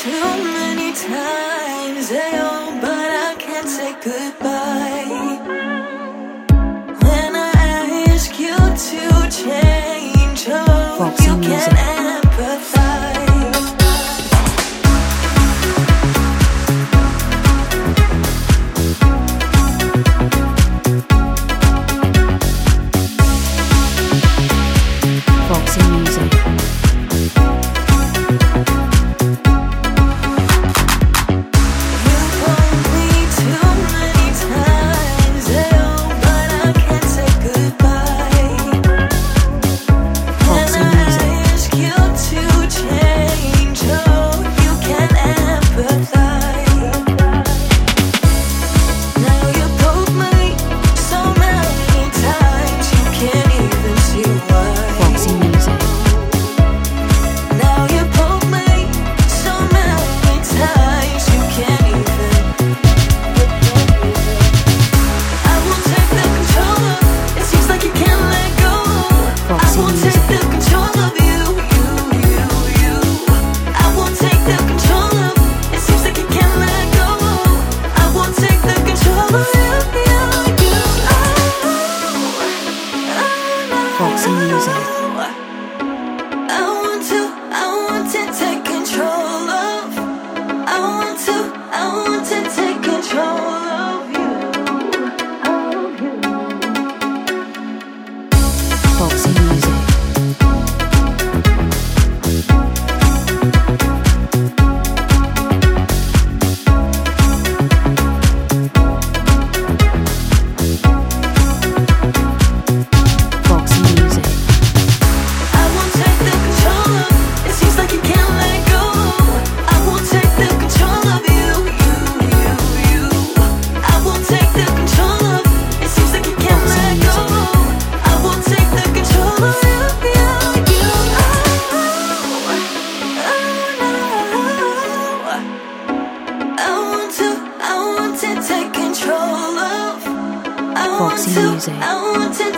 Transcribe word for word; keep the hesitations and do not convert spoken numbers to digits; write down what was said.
too many times, ayo, but I can't say goodbye. When I ask you to change, oh, you can't empathize. Foxy Music. Foxy Music. I want to, I want to take control of. I want to, I want to take control of you. Of you. Foxy Music. Foxy Music. I want to